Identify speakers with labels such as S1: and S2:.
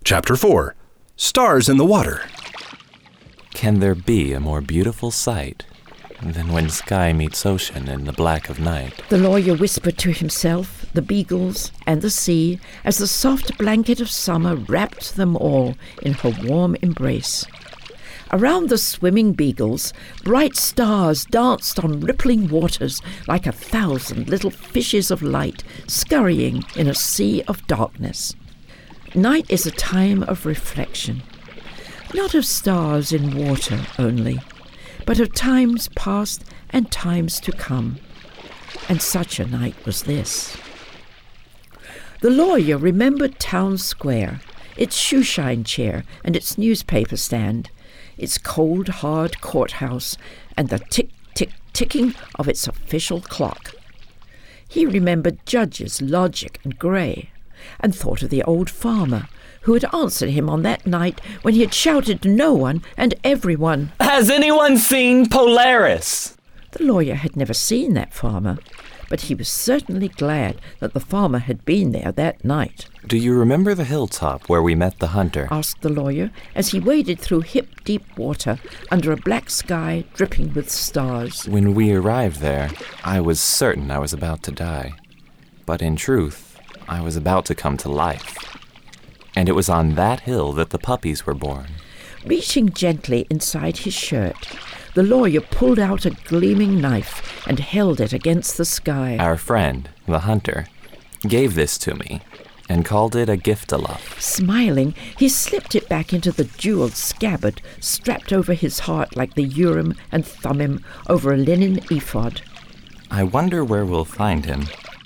S1: Chapter 4. Stars in the Water.
S2: Can there be a more beautiful sight than when sky meets ocean in the black of night?
S3: The lawyer whispered to himself, the beagles, and the sea, as the soft blanket of summer wrapped them all in her warm embrace. Around the swimming beagles, bright stars danced on rippling waters like 1,000 little fishes of light scurrying in a sea of darkness. Night is a time of reflection, not of stars in water only, but of times past and times to come. And such a night was this. The lawyer remembered Town Square, its shoeshine chair and its newspaper stand, its cold, hard courthouse, and the tick-tick-ticking of its official clock. He remembered Judges Logic and Gray, and thought of the old farmer who had answered him on that night when he had shouted to no one and everyone,
S2: "Has anyone seen Polaris?"
S3: The lawyer had never seen that farmer, but he was certainly glad that the farmer had been there that night.
S2: "Do you remember the hilltop where we met the hunter?"
S3: asked the lawyer as he waded through hip-deep water under a black sky dripping with stars.
S2: When we arrived there, I was certain I was about to die. But in truth, I was about to come to life. And it was on that hill that the puppies were born.
S3: Reaching gently inside his shirt, the lawyer pulled out a gleaming knife and held it against the sky.
S2: Our friend, the hunter, gave this to me and called it a gift-a-love.
S3: Smiling, he slipped it back into the jeweled scabbard strapped over his heart like the Urim and Thummim over a linen ephod.
S2: I wonder where we'll find him